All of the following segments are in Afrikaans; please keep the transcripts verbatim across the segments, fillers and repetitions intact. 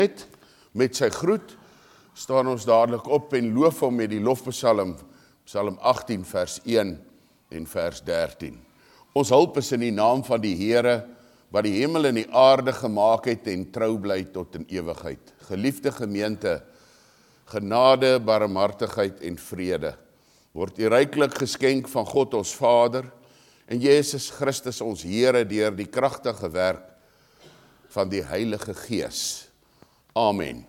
het met sy groet, staan ons dadelik op en loof hom met die lofpsalm, Psalm agttien vers een en vers dertien. Ons hulp is in die naam van die Here, wat die hemel en die aarde gemaak het en trou bly tot in ewigheid. Geliefde gemeente, genade, barmhartigheid en vrede word u ryklik geskenk van God ons Vader en Jesus Christus ons Here deur die kragtige werk van die Heilige Gees. Amen.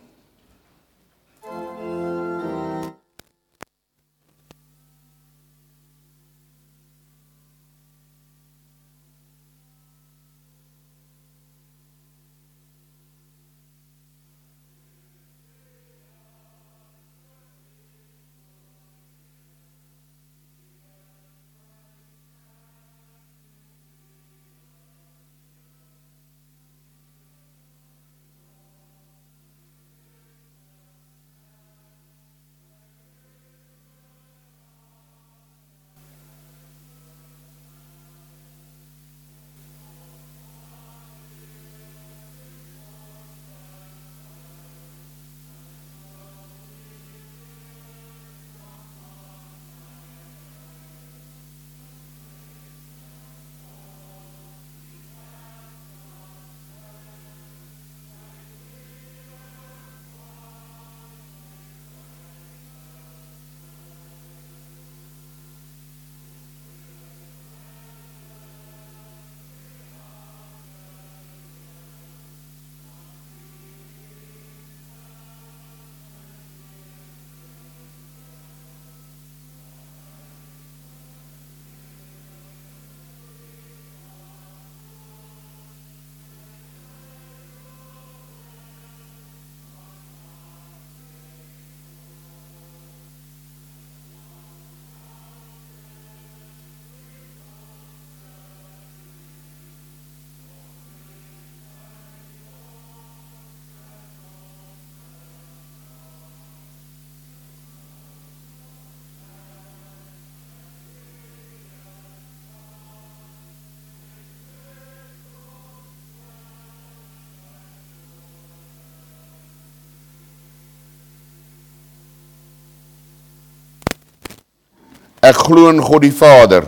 Ek glo in God die Vader,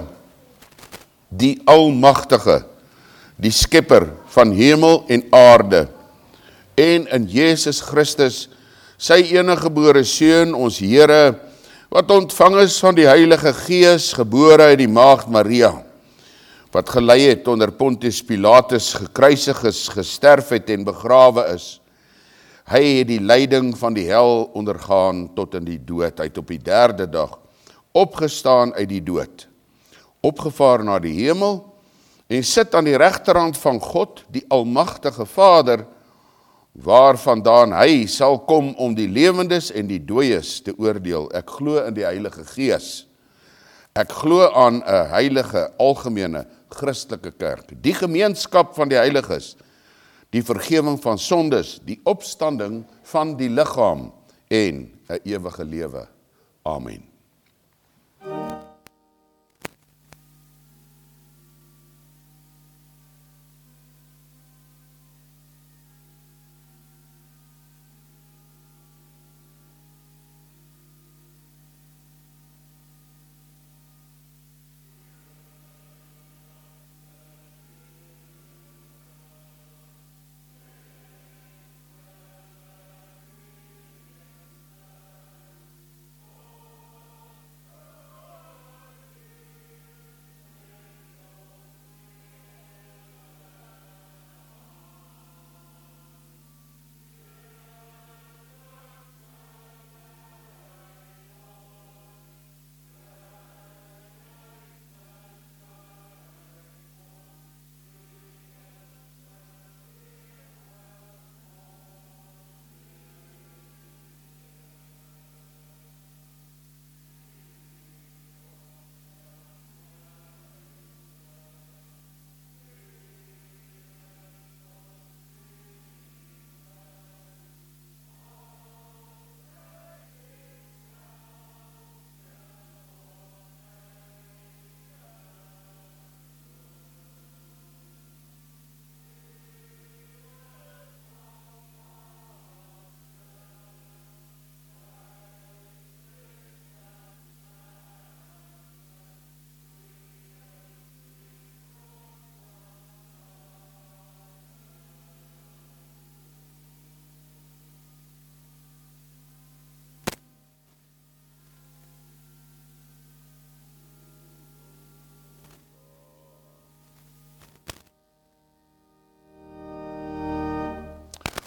die Almagtige, die Skepper van hemel en aarde, en in Jesus Christus, sy eniggebore Seun, ons Here, wat ontvang is van die Heilige Gees, gebore uit die Maagd Maria, wat gelei het onder Pontius Pilatus, gekruisig is, gesterf het en begrawe is. Hy het die lyding van die hel ondergaan tot in die dood, hy het op die derde dag opgestaan uit die dood, opgevaar na die hemel, en sit aan die regterhand van God, die Almagtige Vader, waarvandaan hy sal kom om die lewendes en die dooies te oordeel. Ek glo in die Heilige Gees. Ek glo aan 'n heilige, algemene, Christelike kerk, die gemeenskap van die heiliges, die vergifnis van sondes, die opstanding van die liggaam en 'n ewige lewe. Amen.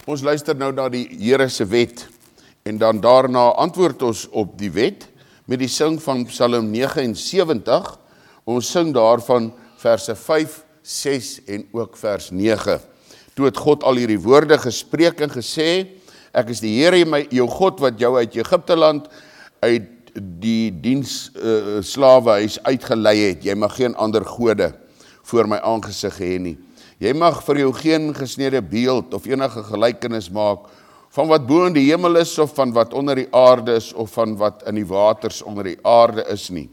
Ons luister nou na die Here se wet en dan daarna antwoord ons op die wet met die sing van Psalm nege en sewentig. Ons sing daarvan verse vyf, ses en ook vers nege. Toe het God al hierdie woorde gespreek en gesê, ek is die Here my jou God wat jou uit Egipte land uit die diens uh, slawehuis uitgelei het. Jy mag geen ander gode voor my aangesig hê nie. Jy mag vir jou geen gesnede beeld of enige gelykenis maak van wat bo in die hemel is of van wat onder die aarde is of van wat in die waters onder die aarde is nie.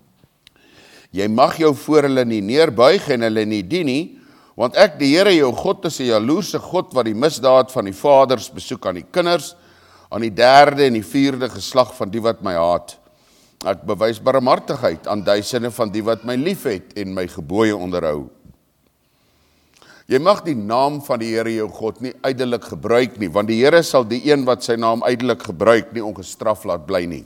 Jy mag jou voor hulle nie neerbuig en hulle nie dien nie, want ek die Here jou God is 'n jaloerse God wat die misdaad van die vaders besoek aan die kinders, aan die derde en die vierde geslag van die wat my haat. Ek bewys barmhartigheid aan duisende van die wat my liefhet en my gebooie onderhou. Jy mag die naam van die Here jou God nie ydelik gebruik nie, want die Here sal die een wat sy naam ydelik gebruik nie ongestraf laat bly nie.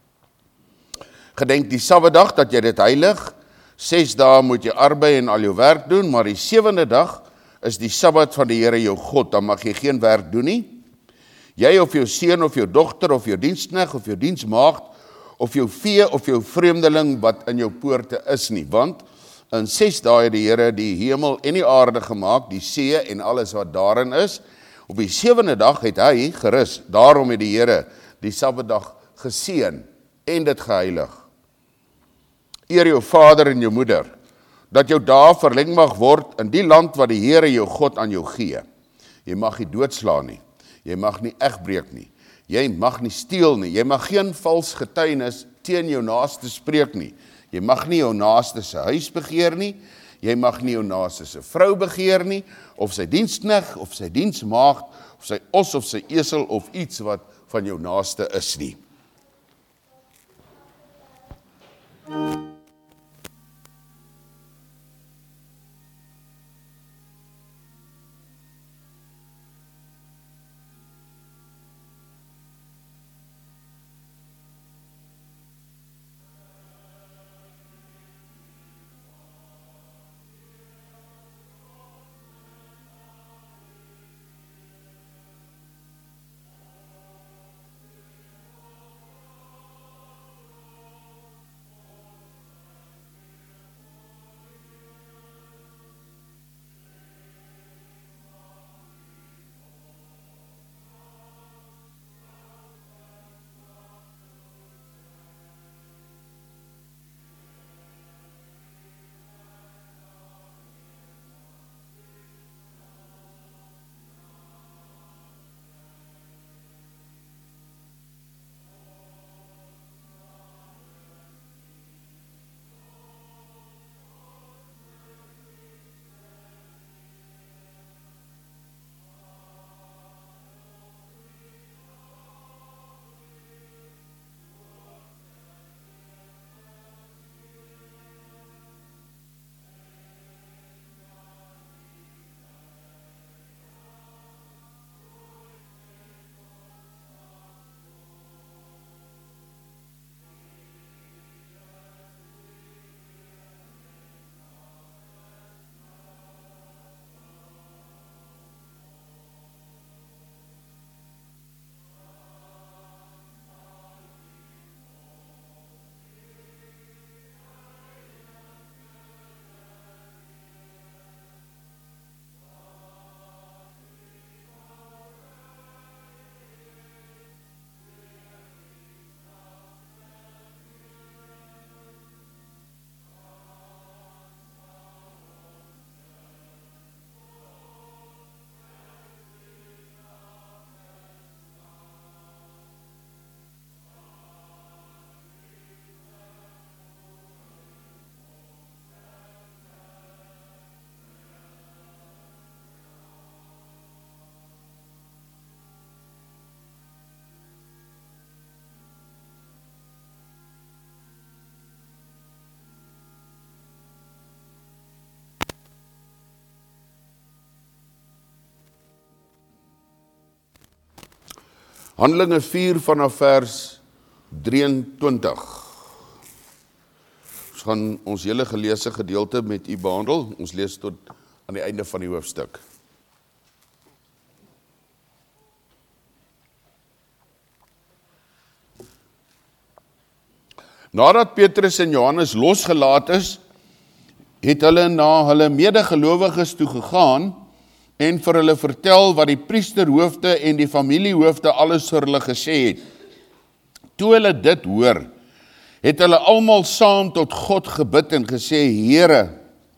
Gedenk die Sabbatdag dat jy dit heilig. Ses dae moet jy arbei en al jou werk doen, maar die sewende dag is die Sabbat van die Here jou God, dan mag jy geen werk doen nie. Jy of jou seun of jou dogter of jou diensknegt of jou diensmaagd of jou vee of jou vreemdeling wat in jou poorte is nie, want in ses dae het die Here die hemel en die aarde gemaak, die see en alles wat daarin is. Op die sewende dag het hy gerus, daarom het die Here die Sabbatdag geseën en dit geheilig. Eer jou vader en jou moeder, dat jou dae verleng mag word in die land wat die Here jou God aan jou gee. Jy mag nie doodslaan nie, jy mag nie egbreek nie, jy mag nie steel nie, jy mag geen vals getuienis teen jou naaste spreek nie, jy mag nie jou naaste se huis begeer nie, jy mag nie jou naaste se vrou begeer nie, of sy diensknegt, of sy diensmaagd, of sy os of sy esel, of iets wat van jou naaste is nie. Handelinge vier vanaf vers drieëntwintig. Ons gaan ons hele geleesde gedeelte met u behandel. Ons lees tot aan die einde van die hoofstuk. Nadat Petrus en Johannes losgelaat is, het hulle na hulle medegelowiges toe gegaan en vir hulle vertel wat die priesterhoofde en die familiehoofde alles vir hulle gesê het. Toe hulle dit hoor, het hulle almal saam tot God gebid en gesê, Here,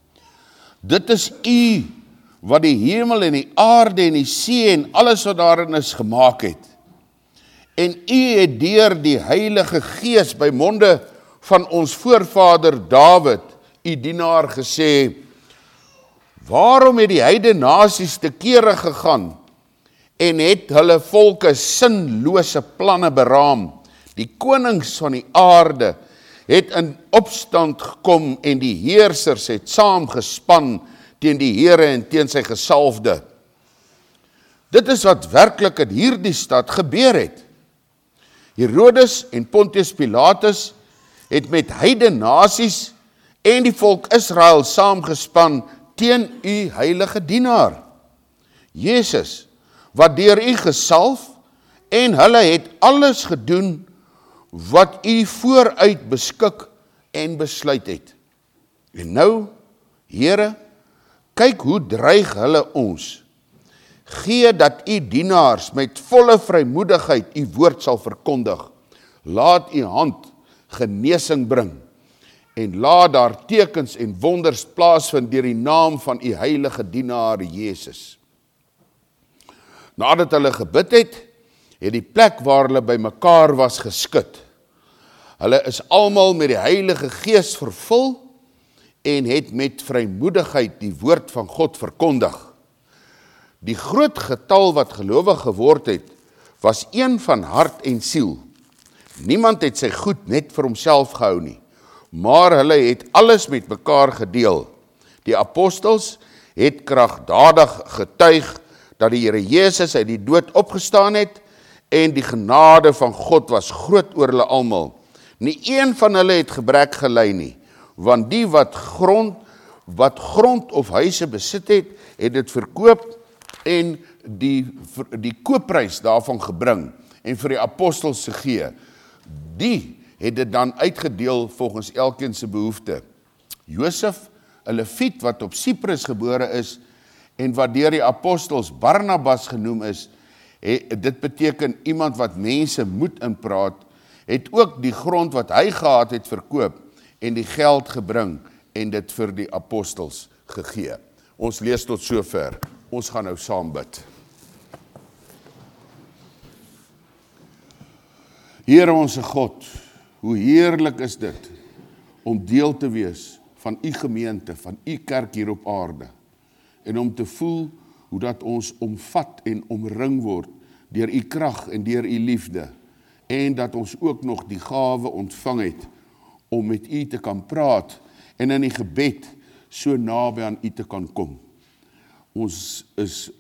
dit is U wat die hemel en die aarde en die see en alles wat daarin is gemaak het. En U het deur die Heilige Gees by monde van ons voorvader Dawid, U dienaar, gesê, waarom het die heidene nasies te kere gegaan en het hulle volke sinlose planne beraam? Die konings van die aarde het in opstand gekom en die heersers het saamgespan teen die Here en teen sy gesalfde. Dit is wat werklik in hierdie stad gebeur het. Herodes en Pontius Pilatus het met heidene nasies en die volk Israel saamgespan teen U heilige dienaar, Jesus, wat deur U gesalf, en hulle het alles gedoen wat U vooruit beskik en besluit het. En nou, Here, kyk hoe dreig hulle ons. Gee dat U dienaars met volle vrymoedigheid U woord sal verkondig. Laat U hand genesing bring en laat daar tekens en wonders plaasvind deur die naam van U heilige dienaar Jesus. Nadat hulle gebid het, het die plek waar hulle by mekaar was geskud. Hulle is almal met die Heilige Gees vervul en het met vrymoedigheid die woord van God verkondig. Die groot getal wat gelowig geword het, was een van hart en siel. Niemand het sy goed net vir homself gehou nie, maar hulle het alles met mekaar gedeel. Die apostels het kragtadig getuig dat die Here Jesus uit die dood opgestaan het en die genade van God was groot oor hulle almal. Nie een van hulle het gebrek gely nie, want die wat grond, wat grond of huise besit het, het dit verkoop en die, die koopprys daarvan gebring en vir die apostels gegee. Die het dit dan uitgedeel volgens elkeen se behoefte. Josef, 'n Lewiet wat op Siprus gebore is en wat deur die apostels Barnabas genoem is, het, dit beteken iemand wat mense moed inpraat, het ook die grond wat hy gehad het verkoop en die geld gebring en dit vir die apostels gegee. Ons lees tot sover. Ons gaan nou saam bid. Here onse God, hoe heerlik is dit om deel te wees van U gemeente, van U kerk hier op aarde, en om te voel hoe dat ons omvat en omring word deur U krag en deur U liefde, en dat ons ook nog die gawe ontvang het om met U te kan praat en in die gebed so naby aan U te kan kom. Ons is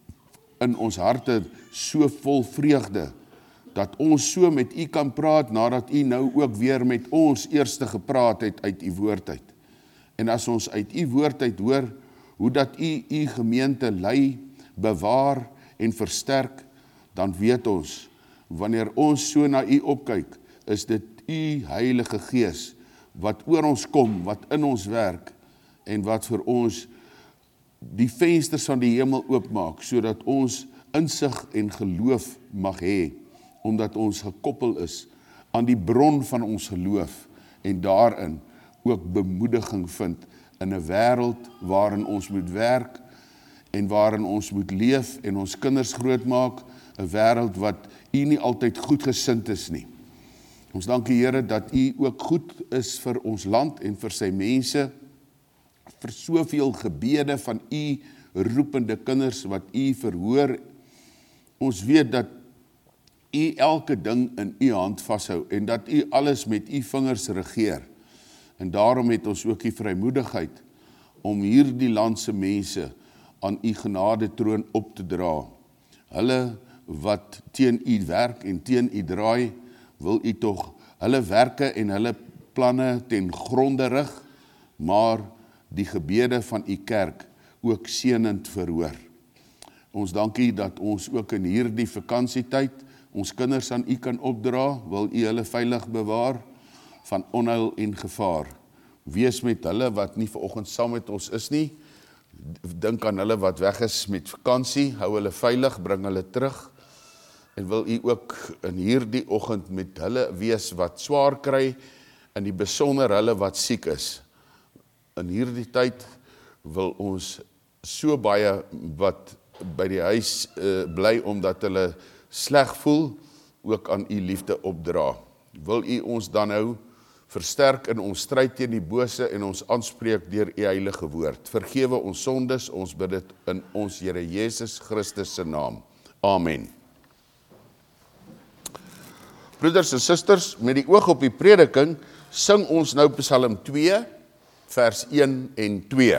in ons harte so vol vreugde dat ons so met U kan praat nadat U nou ook weer met ons eerste gepraat het uit U woord uit. En as ons uit U woord uit hoor hoe dat U U gemeente lei, bewaar en versterk, dan weet ons, wanneer ons so na U opkyk, is dit U Heilige Gees wat oor ons kom, wat in ons werk en wat vir ons die vensters van die hemel oopmaak, sodat ons insig en geloof mag hê, omdat ons gekoppel is aan die bron van ons geloof en daarin ook bemoediging vind in 'n wêreld waarin ons moet werk en waarin ons moet leef en ons kinders grootmaak, 'n wêreld wat U nie altyd goedgesind is nie. Ons dank U Here dat U ook goed is vir ons land en vir sy mense, vir soveel gebede van U roepende kinders wat U verhoor. Ons weet dat U elke ding in U hand vashou en dat U alles met U vingers regeer. En daarom het ons ook die vrymoedigheid om hierdie landse mense aan U genade troon op te dra. Hulle wat teen U werk en teen U draai, wil U tog hulle werke en hulle planne ten gronde rig, maar die gebede van U kerk ook seënend verhoor. Ons dank U dat ons ook in hierdie vakansietyd ons kinders aan U kan opdra, wil U hulle veilig bewaar, van onheil en gevaar. Wees met hulle wat nie vanoggend saam met ons is nie. Dink aan hulle wat weg is met vakansie, hou hulle veilig, bring hulle terug. En wil u ook in hierdie oggend met hulle wees wat swaar kry, en die besonder hulle wat siek is. In hierdie tyd wil ons so baie wat by die huis uh, bly omdat hulle sleg voel, ook aan u liefde opdra. Wil u ons dan nou versterk in ons stryd teen die bose en ons aanspreek deur u heilige woord. Vergewe ons sondes, ons bid dit in ons Here Jesus Christus se naam. Amen. Broeders en susters, met die oog op die prediking, sing ons nou Psalm twee, vers een en twee.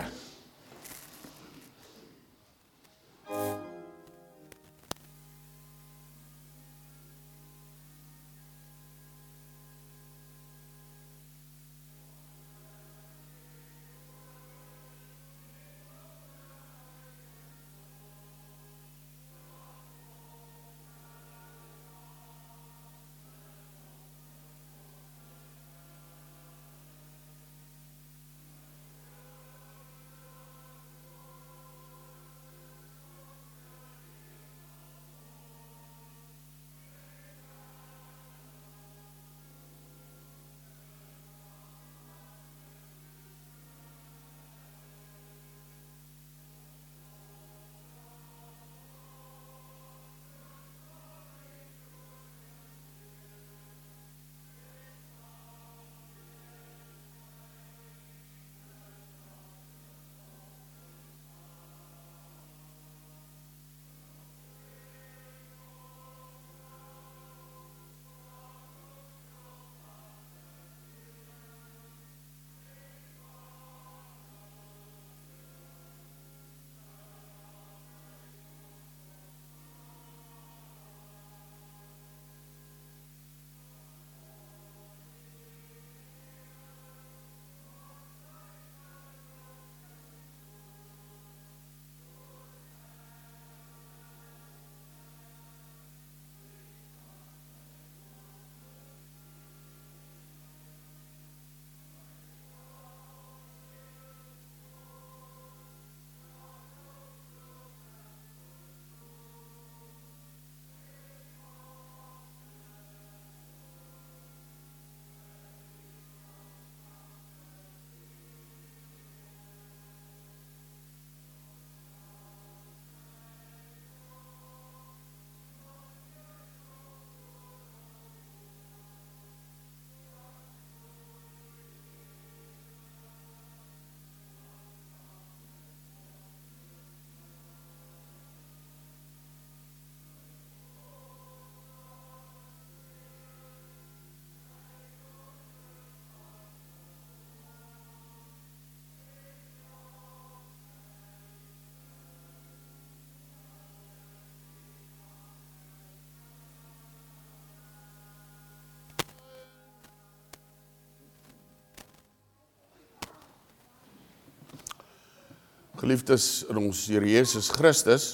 Geliefdes in ons Here Jesus Christus,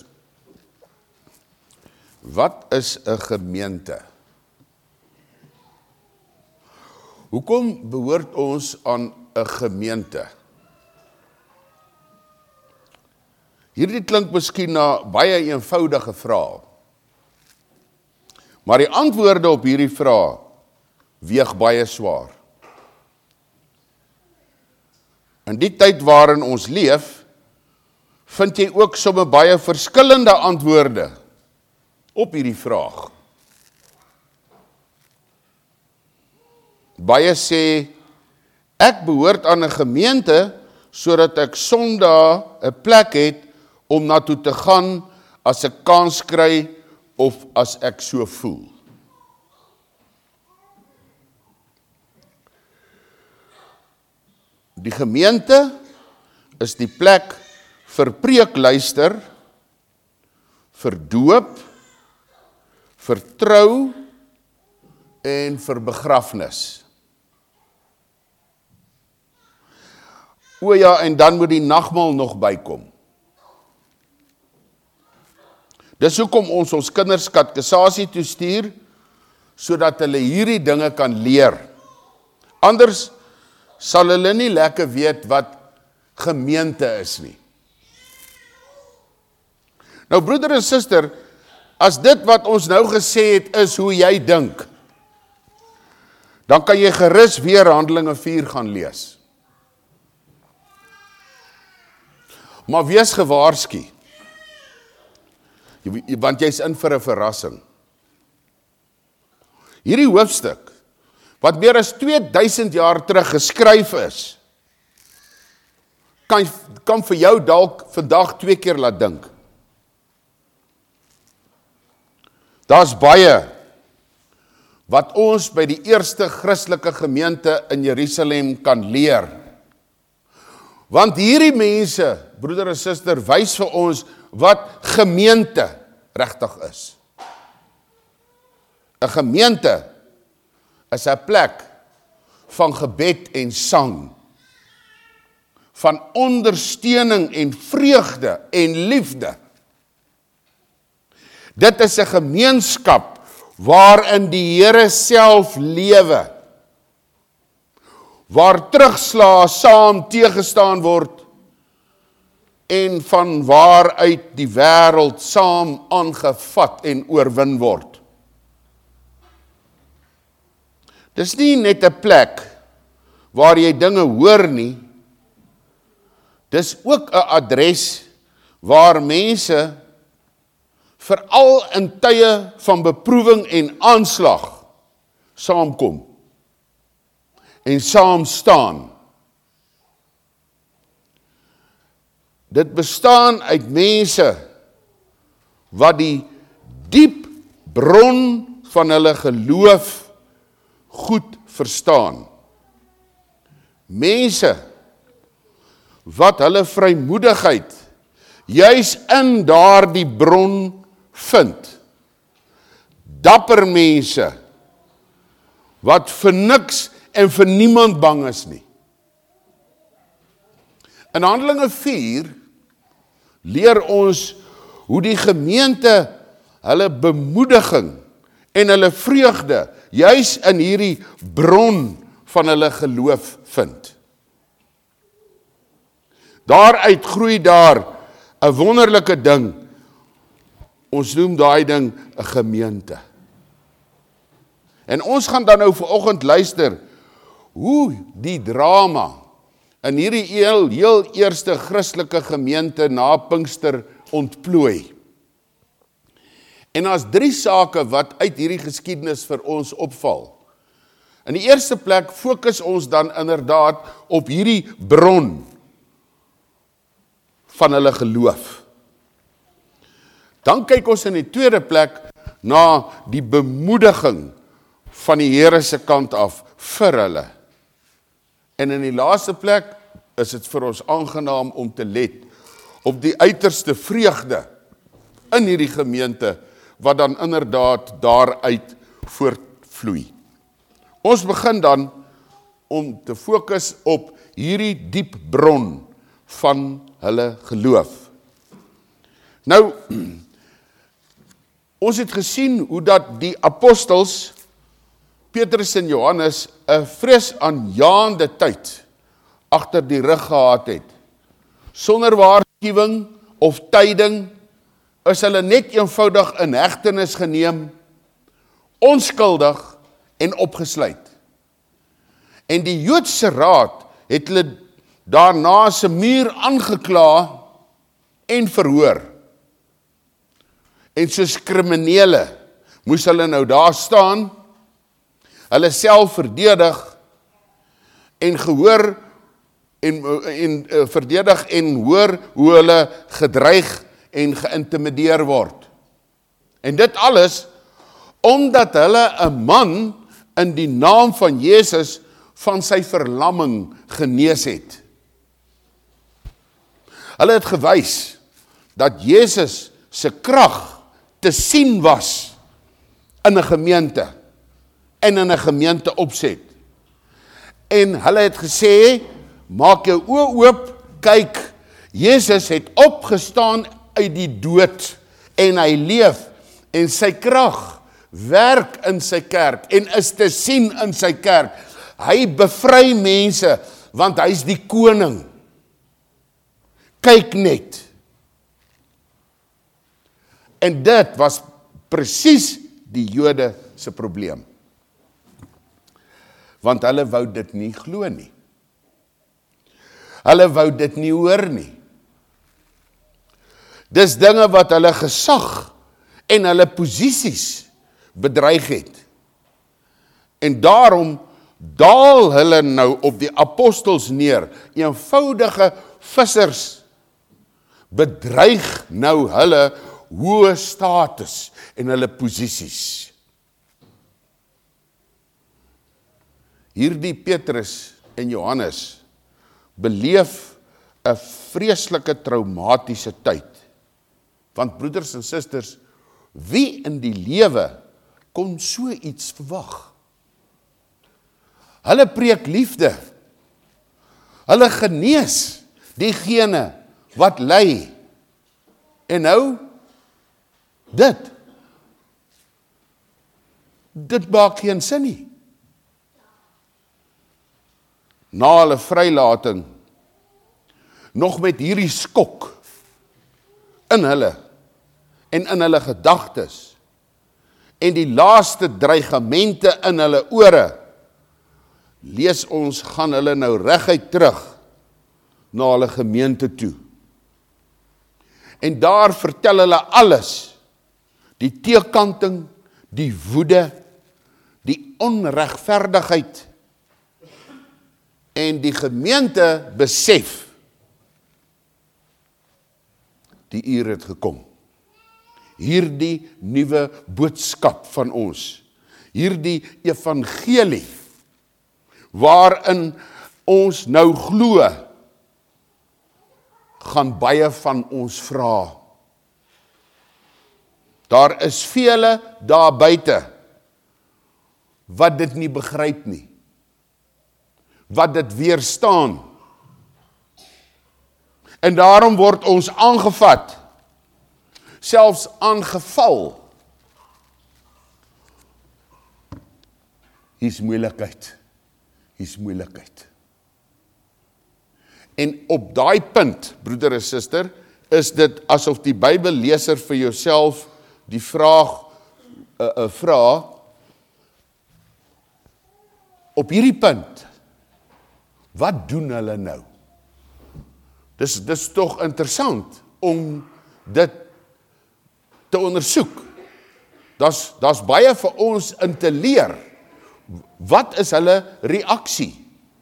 wat is 'n gemeente? Hoekom behoort ons aan 'n gemeente? Hierdie klink miskien na baie eenvoudige vrae. Maar die antwoorde op hierdie vrae weeg baie swaar. In die tyd waarin ons leef, vind jy ook sommer baie verskillende antwoorde op hierdie vraag. Baie sê, ek behoort aan 'n gemeente sodat ek Sondag 'n plek het om na toe te gaan as ek kans kry of as ek so voel. Die gemeente is die plek vir preekluister, vir doop, vir trou en vir begrafnis. O ja, en dan moet die nagmaal nog bykom. Dis hoekom ons ons kinders katekisasie toe stuur, sodat hulle hierdie dinge kan leer. Anders sal hulle nie lekker weet wat gemeente is nie. Nou broeder en suster, as dit wat ons nou gesê het is hoe jy dink, dan kan jy gerus weer Handelinge vier gaan lees. Maar wees gewaarsku, want jy's in vir 'n verrassing. Hierdie hoofstuk, wat meer as twee duisend jaar terug geskryf is, kan, kan vir jou dalk vandag twee keer laat dink. Daar's baie wat ons by die eerste Christelike gemeente in Jerusalem kan leer. Want hierdie mense, broeder en suster, wys vir ons wat gemeente regtig is. 'n Gemeente is 'n plek van gebed en sang, van ondersteuning en vreugde en liefde. Dit is 'n gemeenskap waarin die Here self lewe, waar terugslae saam teëgestaan word en van waaruit die wêreld saam aangevat en oorwin word. Dis nie net 'n plek waar jy dinge hoor nie, dis ook 'n adres waar mense veral in tye van beproewing en aanslag saamkom en saam staan. Dit bestaan uit mense wat die diep bron van hulle geloof goed verstaan. Mense wat hulle vrymoedigheid juis in daardie bron vind. Dapper mense wat vir niks en vir niemand bang is nie. In Handelinge vier leer ons hoe die gemeente hulle bemoediging en hulle vreugde juis in hierdie bron van hulle geloof vind. Daaruit groei daar 'n wonderlike ding. Ons noem daai ding 'n gemeente. En ons gaan dan nou vanoggend luister hoe die drama in hierdie heel, heel eerste Christelike gemeente na Pinkster ontplooi. En daar's drie sake wat uit hierdie geskiedenis vir ons opval. In die eerste plek fokus ons dan inderdaad op hierdie bron van hulle geloof. Dan kyk ons in die tweede plek na die bemoediging van die Here se kant af vir hulle. En in die laaste plek is dit vir ons aangenaam om te let op die uiterste vreugde in hierdie gemeente wat dan inderdaad daaruit voortvloei. Ons begin dan om te fokus op hierdie diep bron van hulle geloof. Nou, ons het gesien hoe dat die apostels, Petrus en Johannes, 'n vreesaanjaende tyd agter die rug gehad het. Sonder waarskuwing of tyding is hulle net eenvoudig in hegtenis geneem, onskuldig en opgesluit. En die Joodse raad het hulle daarna se muur aangekla en verhoor. En soos kriminele moes hulle nou daar staan, hulle self verdedig en gehoor en, en uh, verdedig en hoor hoe hulle gedreig en geïntimideer word. En dit alles omdat hulle 'n man in die naam van Jesus van sy verlamming genees het. Hulle het gewys dat Jesus se krag te sien was in 'n gemeente en in 'n gemeente opset. En hulle het gesê, maak jou oë oop, kyk, Jesus het opgestaan uit die dood en hy leef en sy krag werk in sy kerk en is te sien in sy kerk. Hy bevry mense, want hy is die koning. Kyk net. En dit was presies die Jode se probleem. Want hulle wou dit nie glo nie. Hulle wou dit nie hoor nie. Dis dinge wat hulle gesag en hulle posisies bedreig het. En daarom daal hulle nou op die apostels neer. Eenvoudige vissers bedreig nou hulle hoë status en hulle posisies. Hierdie Petrus en Johannes beleef 'n vreeslike traumatiese tyd. Want broeders en susters, wie in die lewe kon so iets verwag? Hulle preek liefde. Hulle genees diegene wat ly. En nou, dit. Dit maak geen sin nie. Na hulle vrylating, nog met hierdie skok in hulle, en in hulle gedagtes, en die laaste dreigemente in hulle ore, lees ons, gaan hulle nou reguit terug na hulle gemeente toe. En daar vertel hulle alles, die teekanting, die woede, die onregverdigheid, en die gemeente besef, die uur het gekom. Hierdie nuwe boodskap van ons, hierdie evangelie, waarin ons nou glo, gaan baie van ons vra. Daar is vele daar buite, wat dit nie begryp nie, wat dit weerstaan. En daarom word ons aangevat, selfs aangeval. Hier's moeilikheid, hier's moeilikheid. En op daai punt, broeder en suster, is dit asof die Bybelleser vir jouself die vraag uh, uh, vra, op hierdie punt, wat doen hulle nou? Dis, dis toch interessant om dit te ondersoek. Das, das baie vir ons in te leer. Wat is hulle reaksie?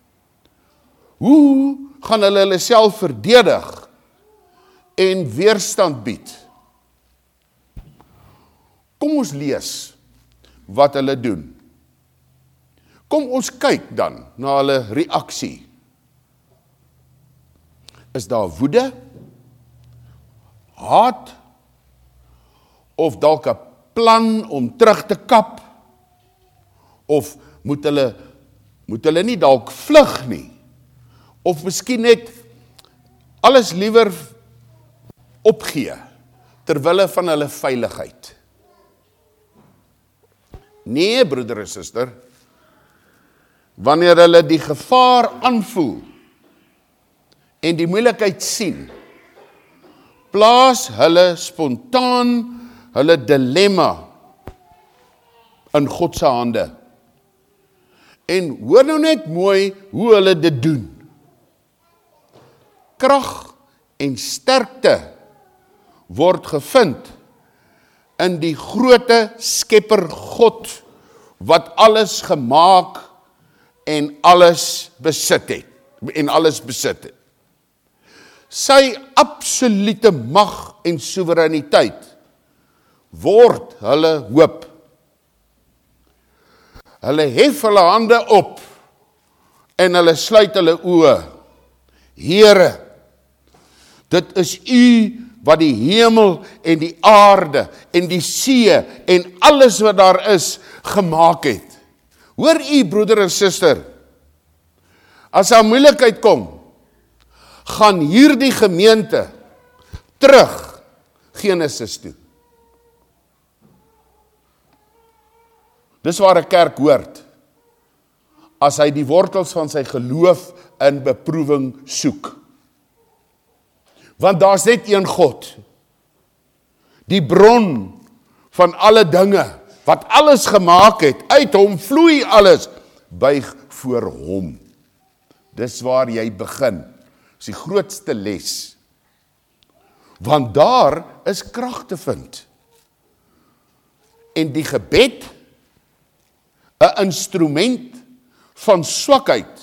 Hoe gaan hulle hulle self verdedig en weerstand bied? Kom ons lees wat hulle doen. Kom ons kyk dan na hulle reaksie. Is daar woede, haat, of dalk 'n plan om terug te kap, of moet hulle, moet hulle nie dalk vlug nie, of miskien net alles liewer opgee, terwille van hulle veiligheid. Nee, broeder en suster, wanneer hulle die gevaar aanvoel, en die moeilikheid sien, plaas hulle spontaan hulle dilemma in God se hande. En hoor nou net mooi hoe hulle dit doen. Krag en sterkte word gevind in die groote skepper God, wat alles gemaak en alles besit het, en alles besit het. Sy absolute mag en soewereiniteit word hulle hoop. Hulle hef hulle hande op en hulle sluit hulle oë. Here, dit is U wat die hemel en die aarde en die see en alles wat daar is gemaak het. Hoor U, broeder en suster, as daar moeilikheid kom, gaan hierdie gemeente terug Genesis toe. Dis waar 'n kerk hoort. as hy die wortels van sy geloof in beproewing soek. Want daar's net een God, die bron van alle dinge, wat alles gemaak het, uit hom vloei alles, buig voor hom. Dis waar jy begin, dis die grootste les. Want daar is krag te vind. En die gebed, 'n instrument van swakheid.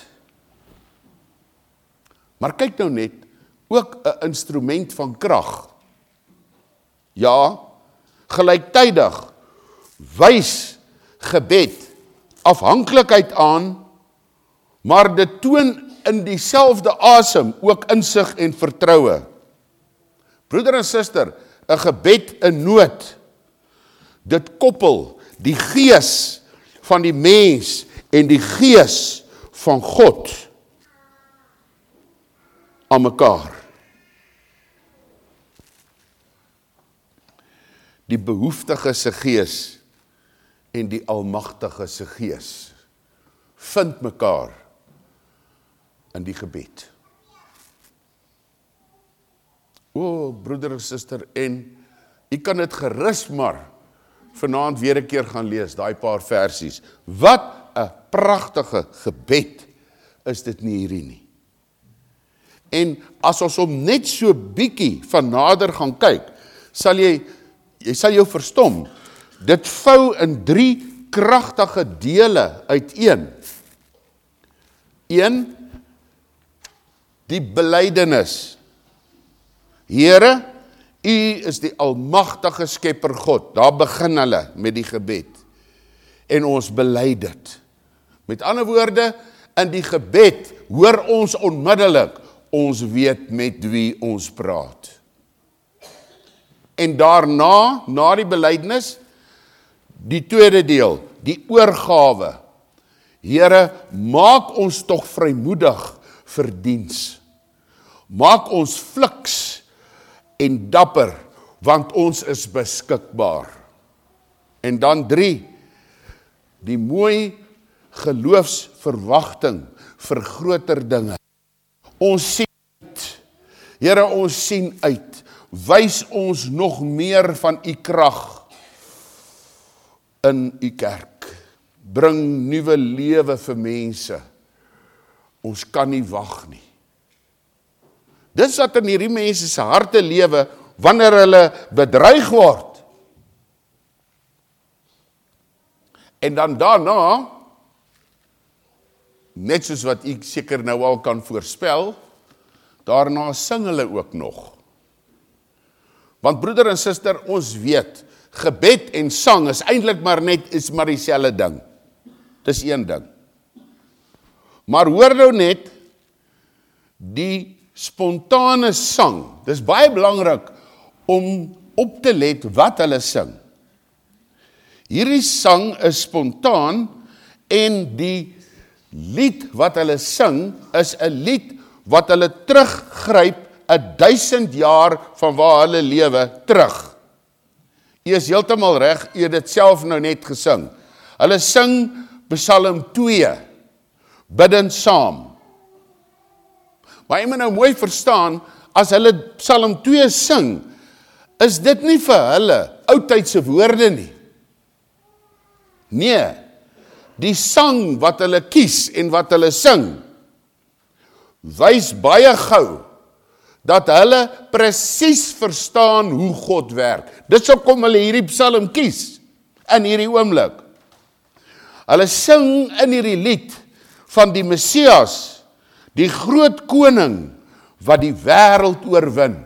Maar kyk nou net, ook 'n instrument van krag. Ja, gelyktydig wys gebed afhanklikheid aan, maar dit toon in dieselfde asem ook insig en vertroue. Broeder en suster, 'n gebed in nood, dit koppel die gees van die mens en die gees van God aan mekaar. Die behoeftige se gees en die almagtige se gees vind mekaar in die gebed. O, broeder en suster, en jy kan dit gerus maar vanaand weer 'n keer gaan lees, daai paar versies. Wat 'n pragtige gebed is dit nie hierdie nie. En as ons hom net so bietjie van nader gaan kyk, sal jy, jy sal jou verstom, dit vou in drie kragtige dele uiteen. Een, die belydenis. Here, U is die almagtige skepper God. Daar begin hulle met die gebed. En ons bely dit. Met ander woorde, in die gebed hoor ons onmiddellik, ons weet met wie ons praat. En daarna, na die belydenis, die tweede deel, die oorgawe. Here, maak ons tog vrymoedig vir diens. Maak ons fliks en dapper, want ons is beskikbaar. En dan drie, die mooi geloofsverwagting vir groter dinge. Ons sien uit, Here, ons sien uit, wys ons nog meer van U krag in U kerk. Bring nuwe lewe vir mense. Ons kan nie wag nie. Dis wat in hierdie mense se harte lewe, wanneer hulle bedreig word. En dan daarna, net soos wat ek seker nou al kan voorspel, daarna sing hulle ook nog. Want broeder en suster, ons weet, gebed en sang is eintlik maar net, is maar dieselfde ding. Dis een ding. Maar hoor nou net, die spontane sang, dis baie belangrik om op te let wat hulle sing. Hierdie sang is spontaan en die lied wat hulle sing is 'n lied wat hulle teruggryp 'n duisend jaar van waar hulle lewe terug. U is heeltemal reg, u het dit self nou net gesing. Hulle sing Psalm twee, bidden saam. Maar jy moet nou mooi verstaan, as hulle Psalm twee sing, is dit nie vir hulle oudtydse woorde nie. Nee, die sang wat hulle kies en wat hulle sing, wys baie gou, dat hulle presies verstaan hoe God werk. Dis hoekom hulle hierdie psalm kies, in hierdie oomblik. Hulle sing in hierdie lied van die Messias, die groot koning, wat die wêreld oorwin.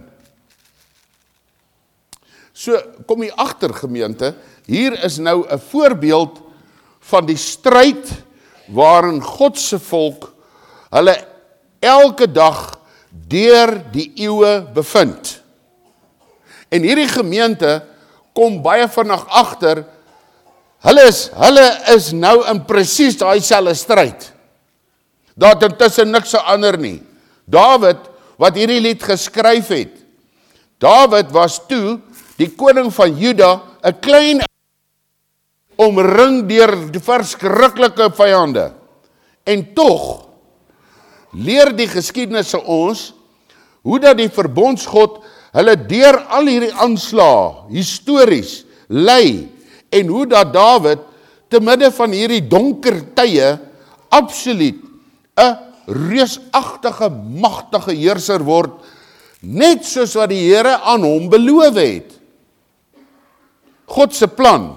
So, kom hier agter gemeente, hier is nou 'n voorbeeld van die stryd waarin God se volk hulle elke dag deur die eeue bevind. En hierdie gemeente kom baie vinnig agter, hulle is, hulle is nou in presies daai selfde stryd. Daar het intussen niks verander nie. Dawid, wat hierdie lied geskryf het, Dawid was toe die koning van Juda, 'n klein omring deur die verskriklike vyande. En tog leer die geskiedenis ons hoe dat die verbondsgod hulle deur al hierdie aanslae histories lei en hoe dat Dawid te midde van hierdie donker tye absoluut 'n reusagtige, magtige heerser word, net soos wat die Here aan hom beloof het. God se plan.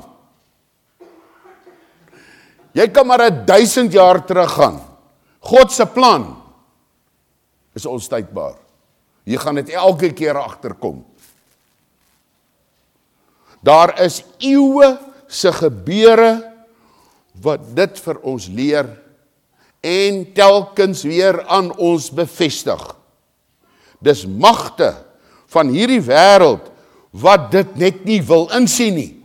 Jy kan maar 'n duisend jaar teruggaan. God se plan is onstuitbaar. Jy gaan dit elke keer agterkom. Daar is eeue se gebeure wat dit vir ons leer en telkens weer aan ons bevestig. Dis magte van hierdie wêreld wat dit net nie wil insien nie.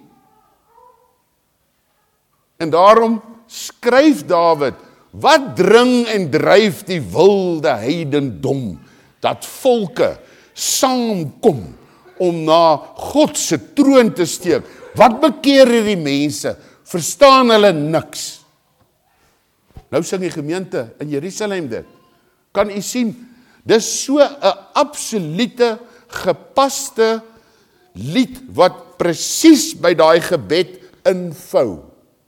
En daarom skryf Dawid, wat dring en dryf die wilde heidendom, dat volke saamkom om na God se troon te steek. Wat bekeer hierdie mense? Verstaan hulle niks? Nou sing die gemeente in Jerusalem dit. Kan u sien, dis so 'n absolute gepaste lied wat presies by daai gebed invou.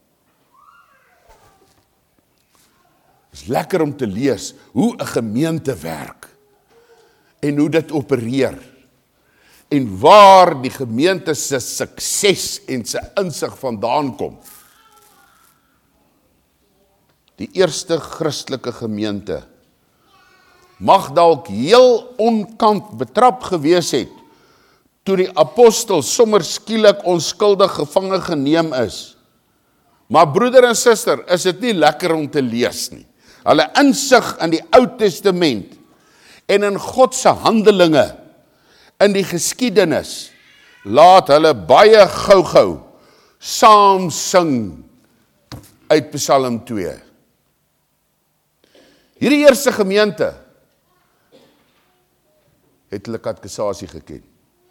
Is lekker om te lees hoe 'n gemeente werk en hoe dit opereer en waar die gemeente se sukses en se insig vandaan kom. Die eerste Christelike gemeente mag dalk heel onkant betrap gewees het toe die apostel sommer skielik onskuldig gevange geneem is. Maar broeder en suster, is dit nie lekker om te lees nie. Hulle insig in die Ou Testament en in God se handelinge in die geskiedenis laat hulle baie gou-gou saam sing uit Psalm twee. Hierdie eerste gemeente het hulle katekisasie geken.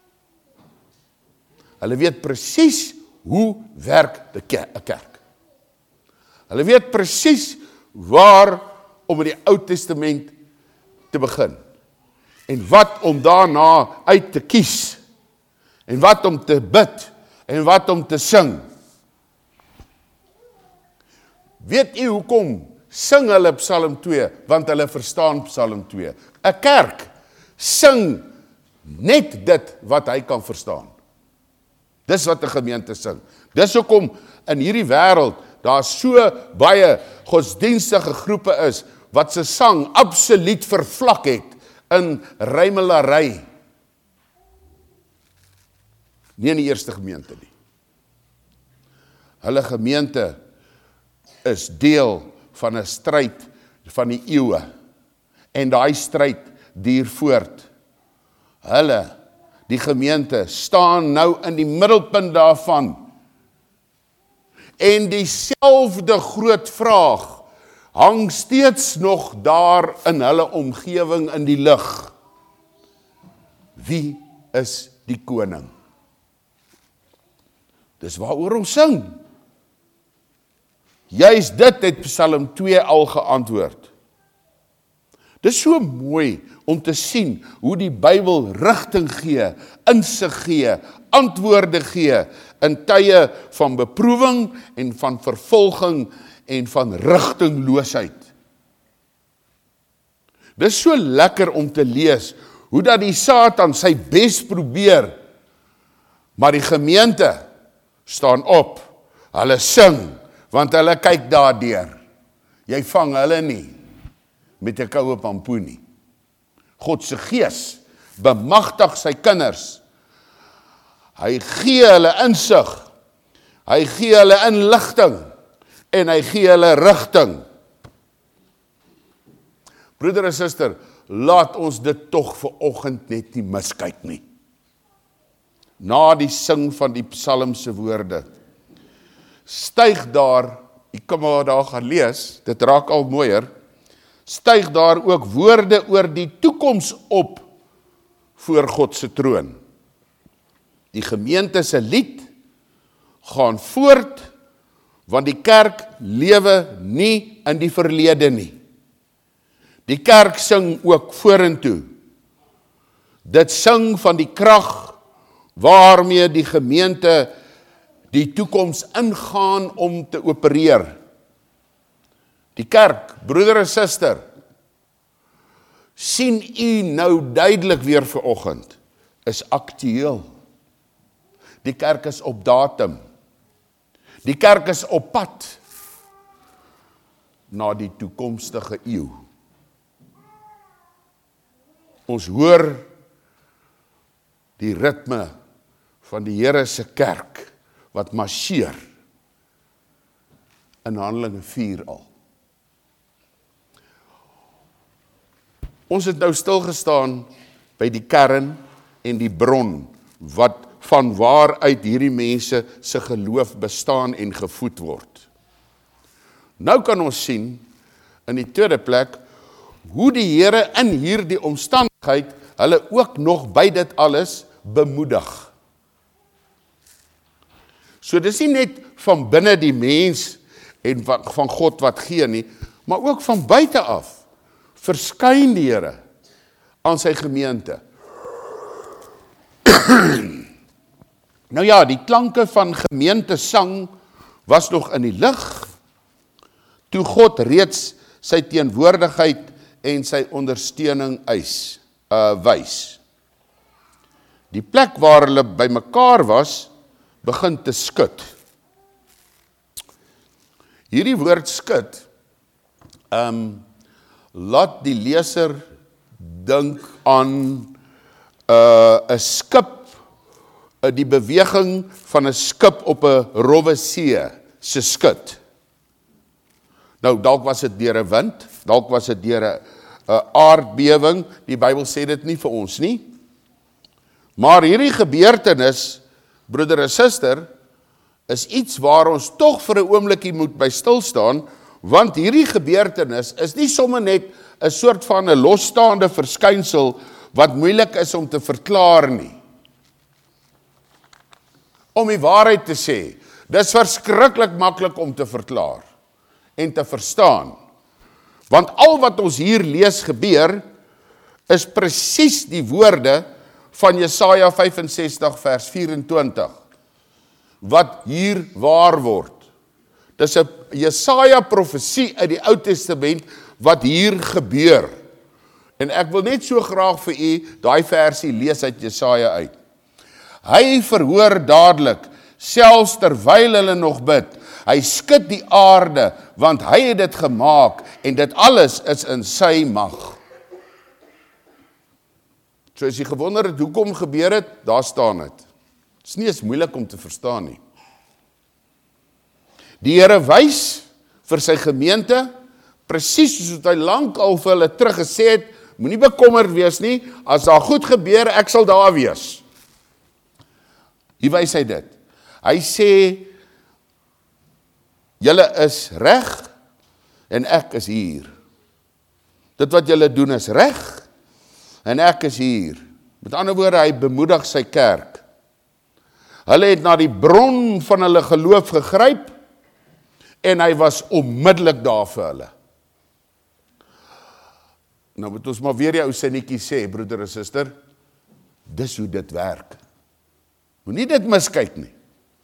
Hulle weet presies hoe werk 'n kerk. Hulle weet presies waar om in die Ou Testament te begin. En wat om daarna uit te kies. En wat om te bid. En wat om te sing. Weet u hoekom sing hulle Psalm twee? Want hulle verstaan Psalm twee. 'n Kerk sing net dit wat hy kan verstaan. Dis wat 'n gemeente sing. Dis hoekom in hierdie wêreld daar so baie godsdienstige groepe is wat se sang absoluut vervlak het in rymelary. Nie in die eerste gemeente nie. Hulle gemeente is deel van 'n stryd van die eeue en daai stryd duur voort. Hulle, die gemeente, staan nou in die middelpunt daarvan. En dieselfde groot vraag hang steeds nog daar in hulle omgewing in die lug. Wie is die koning? Dis waaroor ons sing. Juist dit het Psalm twee al geantwoord. Dis so mooi om te sien hoe die Bybel rigting gee, insig gee, antwoorde gee in tye van beproewing en van vervolging en van rigtingloosheid. Dis so lekker om te lees hoe dat die Satan sy bes probeer, maar die gemeente staan op, hulle sing, want hulle kyk daardeur. Jy vang hulle nie met 'n koue pampoen nie. God se gees bemagtig sy kinders. Hy gee hulle insig, hy gee hulle inligting en hy gee hulle rigting. Broeder en suster, laat ons dit tog vir oggend net nie miskyk nie. Na die sing van die psalmse woorde, styg daar, ek kan maar daar gaan lees, dit raak al mooier, styg daar ook woorde oor die toekoms op voor God se troon. Die gemeente se lied gaan voort, Want die kerk lewe nie in die verlede nie. Die kerk sing ook vorentoe. Dit sing van die krag waarmee die gemeente die toekoms ingaan om te opereer. Die kerk, broeder en suster, sien u nou duidelik weer vanoggend, is aktueel. Die kerk is op datum. Die kerk is op pad na die toekomstige eeu. Ons hoor die ritme van die Here se kerk wat marcheer in Handelinge vier al. Ons het nou stilgestaan by die kern en die bron wat van waaruit hierdie mense se geloof bestaan en gevoed word. Nou kan ons sien in die tweede plek hoe die Here in hierdie omstandigheid hulle ook nog by dit alles bemoedig. So dis nie net van binne die mens en van, van God wat gee nie, maar ook van buite af verskyn die Here aan sy gemeente. Nou ja, die klanke van gemeentesang was nog in die lig, toe God reeds sy teenwoordigheid en sy ondersteuning eis, uh, wys. Die plek waar hulle by mekaar was, begin te skud. Hierdie woord skud, um, laat die leser dink aan uh, 'n skip, uh, die beweging van 'n skip op 'n rowwe see se skud. Nou, dalk was dit deur 'n wind, dalk was dit deur 'n uh, aardbewing, die Bybel sê dit nie vir ons nie. Maar hierdie gebeurtenis, broeder en suster, is iets waar ons tog vir 'n oombliekie moet by stil staan, want hierdie gebeurtenis is nie sommer net 'n soort van 'n losstaande verskynsel wat moeilik is om te verklaar nie. Om die waarheid te sê, dis verskriklik maklik om te verklaar en te verstaan. Want al wat ons hier lees gebeur, is presies die woorde van Jesaja vyf en sestig vers vyf en twintig, wat hier waar word. Dis 'n Jesaja profesie uit die Ou Testament wat hier gebeur. En ek wil net so graag vir u daai versie lees uit Jesaja uit. Hy verhoor dadelik, selfs terwyl hulle nog bid. Hy skud die aarde, want hy het dit gemaak en dit alles is in sy mag. So as jy gewonder het, hoekom gebeur het, daar staan het. Het is nie eens moeilik om te verstaan nie. Die Here wys vir sy gemeente, presies soos wat hy lank al vir hulle teruggesê het, moenie bekommerd wees nie, as daar goed gebeur, ek sal daar wees. Hier wys hy dit. Hy sê, julle is reg, en ek is hier. Dit wat julle doen is reg, en ek is hier. Met ander woorde, hy bemoedig sy kerk. Hulle het na die bron van hulle geloof gegryp, en hy was onmiddellik daar vir hulle. Nou moet ons maar weer die ou sinnetjie sê, broeder en suster, dis hoe dit werk. Moenie dit miskyk nie.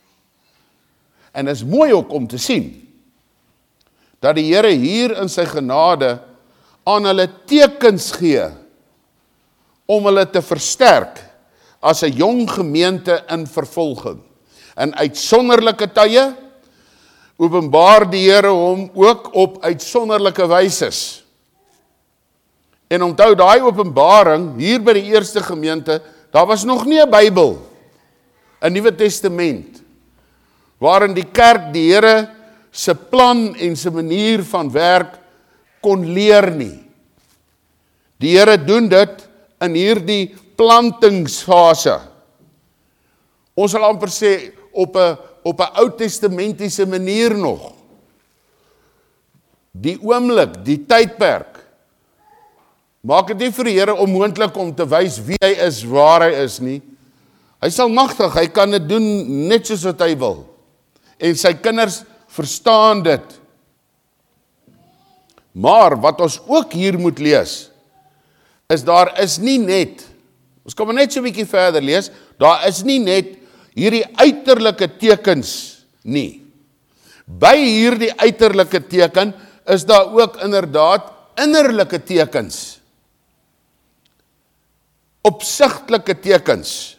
En is mooi ook om te sien, dat die Here hier in sy genade aan hulle tekens gee, om hulle te versterk, as 'n jong gemeente in vervolging. In uitsonderlike tye, openbaar die Here hom ook op uitsonderlike wyses. En onthou daai openbaring, hier by die eerste gemeente, daar was nog nie 'n Bybel, 'n Nuwe Testament, waarin die kerk die Here se plan en se manier van werk kon leer nie. Die Here doen dit in hierdie plantingsfase. Ons sal amper sê op 'n op 'n Ou Testamentiese manier nog. Die oomblik, die tydperk, maak dit nie vir die Here onmoontlik om te wys wie hy is, waar hy is nie. Hy sal magtig, hy kan dit doen net soos wat hy wil. En sy kinders verstaan dit. Maar wat ons ook hier moet lees, is daar is nie net, ons kan maar net so 'n bietjie verder lees, daar is nie net hierdie uiterlike tekens nie. By hierdie uiterlike teken is daar ook inderdaad innerlike tekens. Opsigtelike tekens.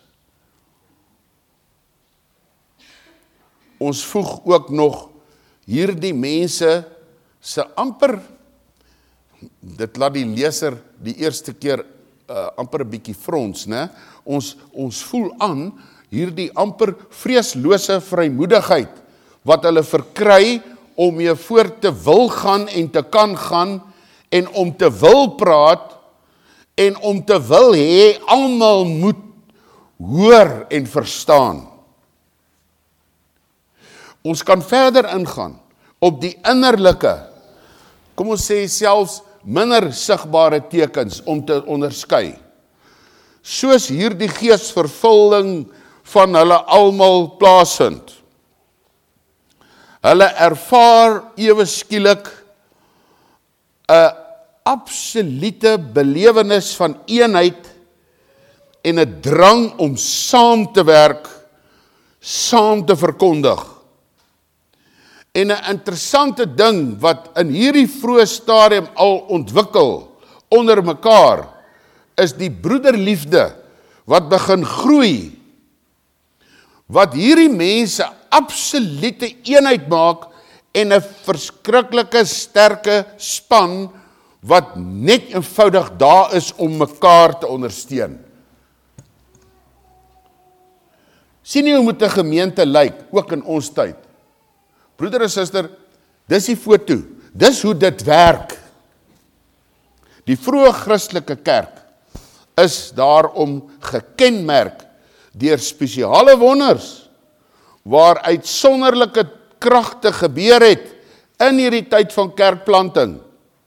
Ons voeg ook nog hierdie mense se amper, dit laat die leser die eerste keer uh, amper 'n bietjie frons, né? Ons ons voel aan hierdie amper vreeslose vrymoedigheid wat hulle verkry om mee voort te wil gaan en te kan gaan en om te wil praat en om te wil hê almal moet hoor en verstaan. Ons kan verder ingaan op die innerlike, kom ons sê selfs minder sigbare tekens om te onderskei. Soos hierdie geesvervulling van hulle almal plaasvind. Hulle ervaar ewe skielik 'n absolute belewenis van eenheid en 'n drang om saam te werk, saam te verkondig. En 'n interessante ding wat in hierdie vroeë stadium al ontwikkel onder mekaar, is die broederliefde wat begin groei, wat hierdie mense absolute eenheid maak en 'n verskriklike sterke span wat net eenvoudig daar is om mekaar te ondersteun. Sien jy hoe moet 'n gemeente lyk, ook in ons tyd? Broeder en suster, dis die foto, dis hoe dit werk. Die vroeë Christelike kerk is daarom gekenmerk deur spesiale wonders, waar uitsonderlike kragte gebeur het in hierdie tyd van kerkplanting.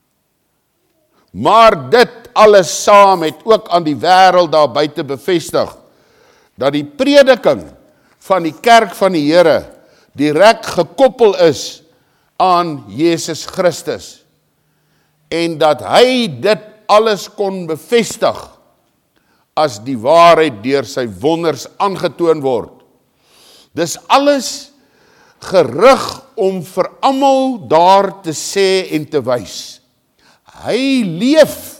Maar dit alles saam het ook aan die wêreld daar buite bevestig, dat die prediking van die kerk van die Here direk gekoppel is aan Jesus Christus, en dat hy dit alles kon bevestig, as die waarheid deur sy wonders aangetoon word. Dis alles gerig om vir almal daar te sê en te wys. Hy leef.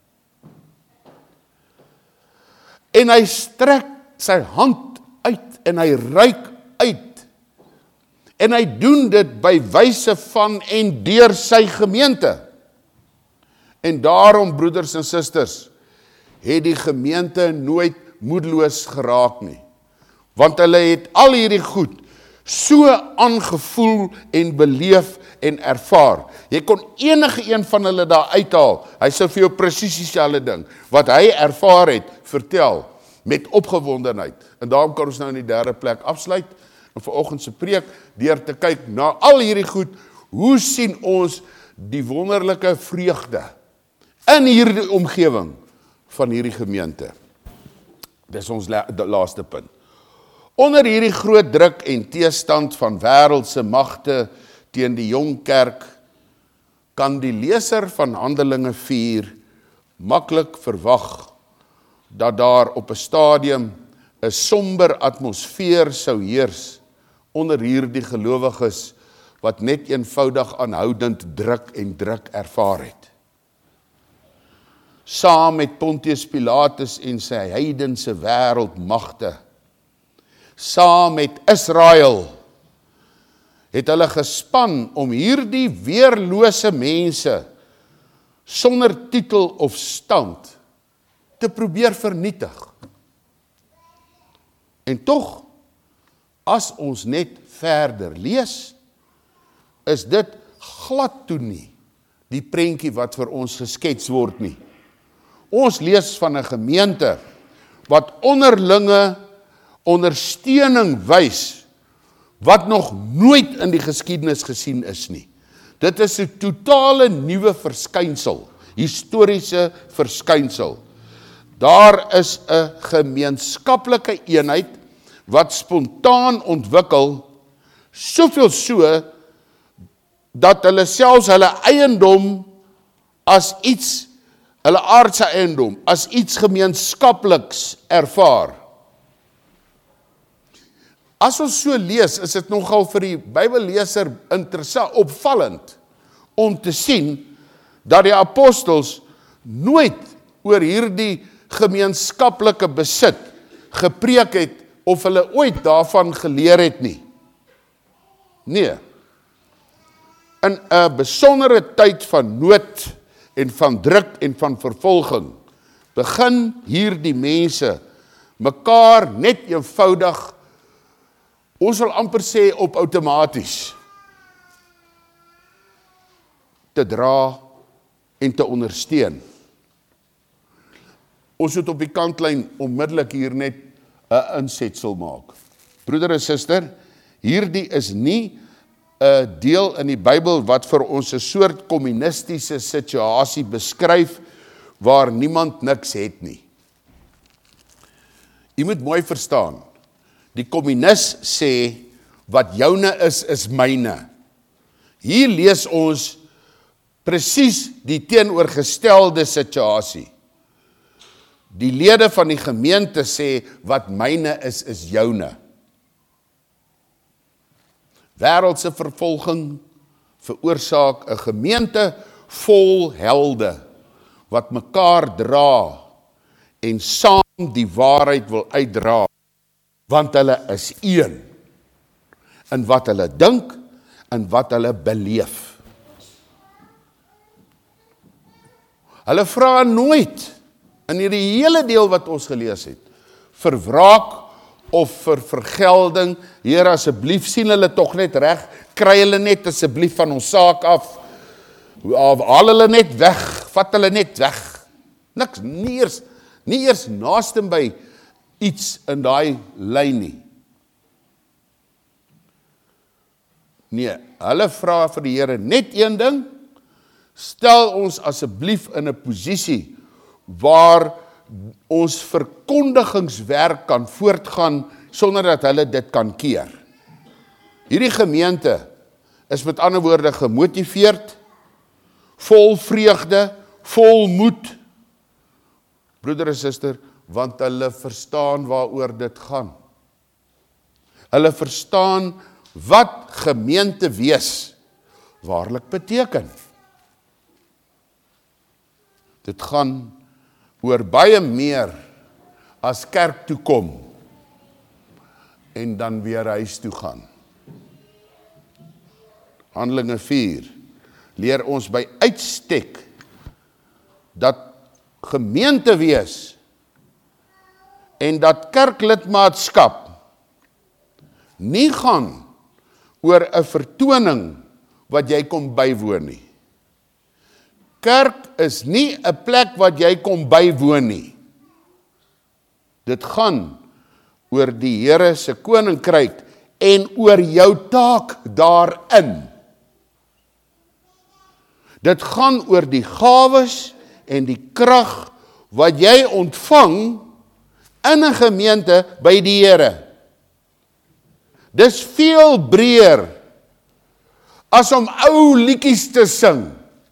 En hy strek sy hand uit en hy reik uit. En hy doen dit by wyse van en deur sy gemeente. En daarom, broeders en susters, het die gemeente nooit moedeloos geraak nie. Want hulle het al hierdie goed so aangevoel en beleef en ervaar. Jy kon enige een van hulle daar uithaal. Hy sou vir jou presies dieselfde ding wat hy ervaar het, vertel met opgewondenheid. En daarom kan ons nou in die derde plek afsluit en vanoggend se preek deur te kyk na al hierdie goed. Hoe sien ons die wonderlike vreugde in hierdie omgewing van hierdie gemeente? Dis ons la- laaste punt. Onder hierdie groot druk en teestand van wêreldse magte teen die jong kerk, kan die leser van Handelinge vier maklik verwag dat daar op 'n stadium 'n somber atmosfeer sou heers onder hierdie gelowiges wat net eenvoudig aanhoudend druk en druk ervaar het. Saam met Pontius Pilatus en sy heidense wêreldmagte, saam met Israel, het hulle gespan om hierdie weerlose mense sonder titel of stand te probeer vernietig. En tog, as ons net verder lees, is dit glad toe nie die prentjie wat vir ons geskets word nie. Ons lees van 'n gemeente wat onderlinge ondersteuning wys wat nog nooit in die geskiedenis gesien is nie. Dit is 'n totale nuwe verskynsel, historiese verskynsel. Daar is 'n gemeenskaplike eenheid wat spontaan ontwikkel, soveel so dat hulle selfs hulle eiendom as iets, hulle aardse eiendom, as iets gemeenskapliks ervaar. As ons so lees, is dit nogal vir die Bybelleser interessant, opvallend, om te sien, dat die apostels nooit oor hierdie gemeenskaplike besit gepreek het, of hulle ooit daarvan geleer het nie. Nee. In 'n besondere tyd van nood, en van druk en van vervolging, begin hierdie mense mekaar net eenvoudig, ons wil amper sê op outomaties, te dra en te ondersteun. Ons moet op die kantlyn onmiddellik hier net 'n insetsel maak. Broeder en suster, hierdie is nie 'n deel in die Bybel wat vir ons 'n soort kommunistiese situasie beskryf waar niemand niks het nie. Jy moet mooi verstaan. Die kommunis sê wat joune is is myne. Hier lees ons presies die teenoorgestelde situasie. Die lede van die gemeente sê wat myne is is joune. Wêreldse vervolging veroorsaak 'n gemeente vol helde wat mekaar dra en saam die waarheid wil uitdra, want hulle is een in wat hulle dink en wat hulle beleef. Hulle vra nooit in hierdie hele deel wat ons gelees het vir wraak of vir vergelding. Here, asseblief sien hulle tog net reg, kry hulle net asseblief van ons saak af, of haal hulle net weg, vat hulle net weg. Niks, nie eers, nie eers naaste by iets in daai lyn nie. Nee, hulle vra vir die Here net een ding, stel ons asseblief in 'n posisie waar ons verkondigingswerk kan voortgaan sonder dat hulle dit kan keer. Hierdie gemeente is met ander woorde gemotiveerd, vol vreugde, vol moed. Broeder en suster, want hulle verstaan waaroor dit gaan. Hulle verstaan wat gemeente wees waarlik beteken. Dit gaan oor baie meer as kerk toe kom en dan weer huis toe gaan. Handelinge vier leer ons by uitstek dat gemeente wees en dat kerklidmaatskap nie gaan oor 'n vertoning wat jy kom bywoon nie. Kerk is nie 'n plek wat jy kom bywoon nie. Dit gaan oor die Here se koninkryk en oor jou taak daarin. Dit gaan oor die gawes en die krag wat jy ontvang in 'n gemeente by die Here. Dis veel breër as om ou liedjies te sing.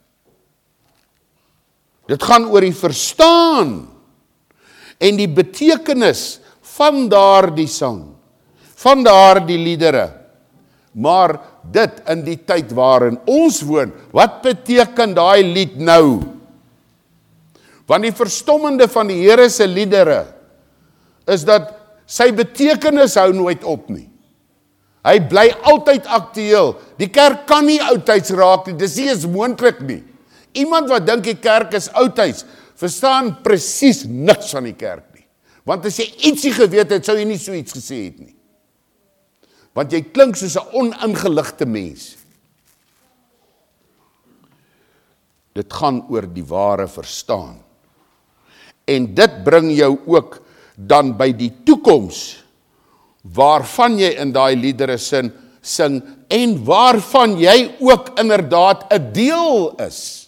Dit gaan oor die verstaan en die betekenis van daardie sang, van daardie liedere. Maar dit in die tyd waarin ons woon, wat beteken daai lied nou? Want die verstommende van die Here se liedere is dat sy betekenis hou nooit op nie. Hy bly altyd aktueel. Die kerk kan nie oudtyds raak nie, dis nie eens moontlik nie. Iemand wat dink die kerk is oudtyds, verstaan presies niks van die kerk nie. Want as jy ietsie geweet het, sou jy nie so iets gesê het nie. Want jy klink soos 'n oningeligte mens. Dit gaan oor die ware verstaan. En dit bring jou ook dan by die toekoms, waarvan jy in daai liedere sin sing, en waarvan jy ook inderdaad 'n deel is.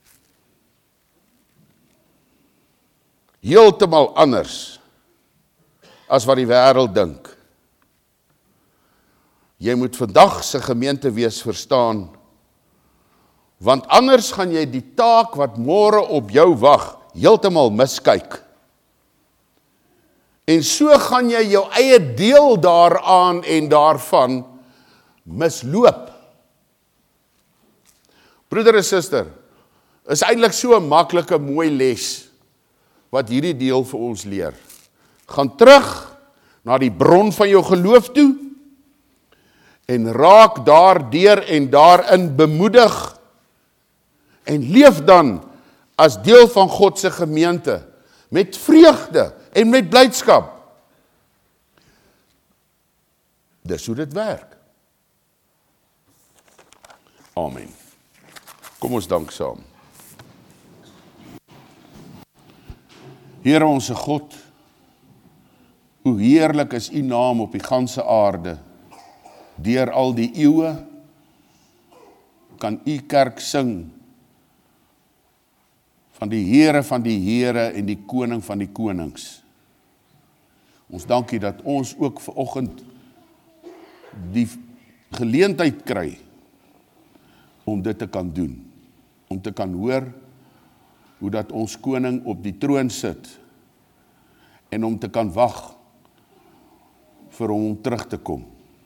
Heeltemal anders as wat die wêreld dink. Jy moet vandag se gemeente wees verstaan Want anders gaan jy die taak wat môre op jou wag, heeltemal miskyk. En so gaan jy jou eie deel daaraan en daarvan misloop. Broeder en suster, is eintlik so 'n maklike mooi les wat hierdie deel vir ons leer. Gaan terug na die bron van jou geloof toe en raak daardeur en daarin bemoedig en leef dan as deel van God se gemeente met vreugde en met blydskap. Dis hoe dit werk. Amen. Kom ons dank saam. Here onse God, hoe heerlik is U naam op die ganse aarde. Deur al die eeue kan U kerk sing van die Here van die Here en die Koning van die konings. Ons dank U dat ons ook vanoggend die geleentheid kry om dit te kan doen, om te kan hoor hoe dat ons koning op die troon sit en om te kan wag vir hom om terug te kom.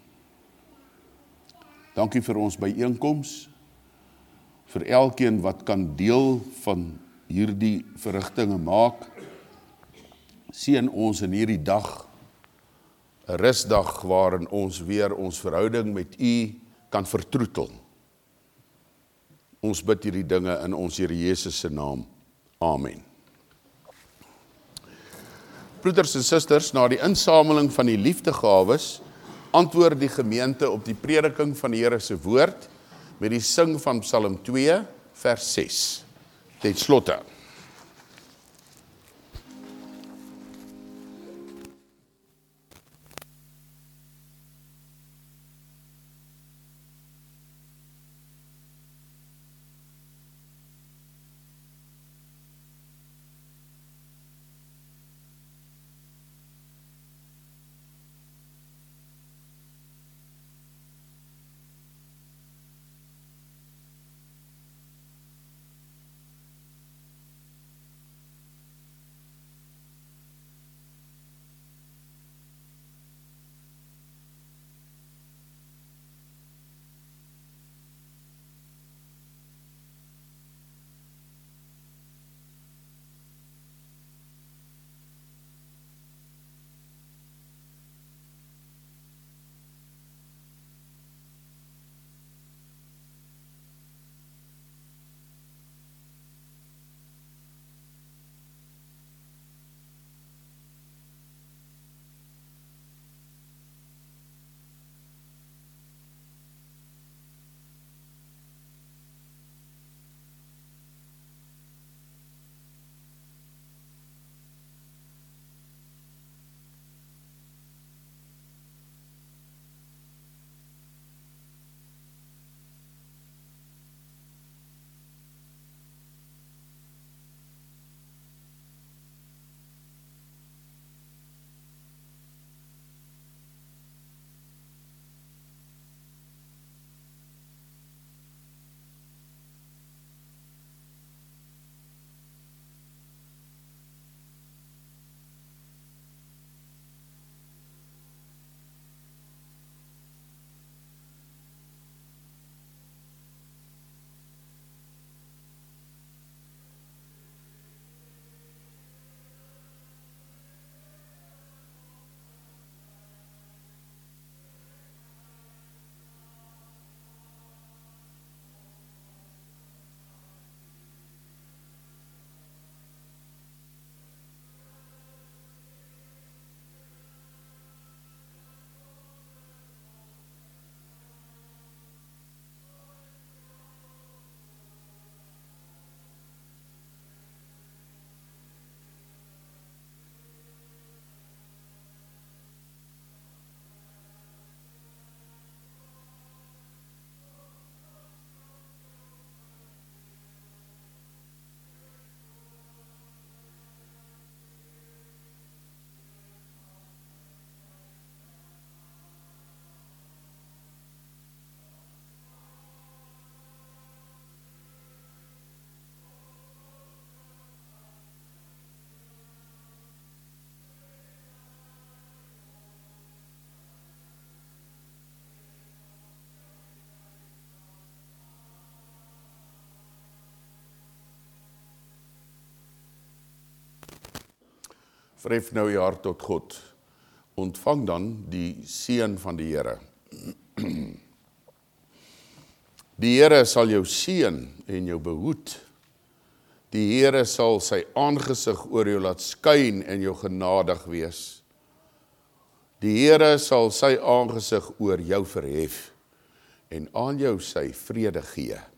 Dankie vir ons byeenkoms, vir elkeen wat kan deel van hierdie verrigtinge maak. Seën ons in hierdie dag, 'n rusdag waarin ons weer ons verhouding met U kan vertroetel. Ons bid hierdie dinge in ons Here Jesus se naam. Amen. Broeders en susters, na die insameling van die liefdegawes, antwoord die gemeente op die prediking van die Here se woord met die sing van Psalm twee, vers ses. Ten slotte. Verhef nou jou hart tot God. Ontvang dan die seën van die Here. Die Here sal jou seën en jou behoed. Die Here sal sy aangesig oor jou laat skyn en jou genadig wees. Die Here sal sy aangesig oor jou verhef en aan jou sy vrede gee.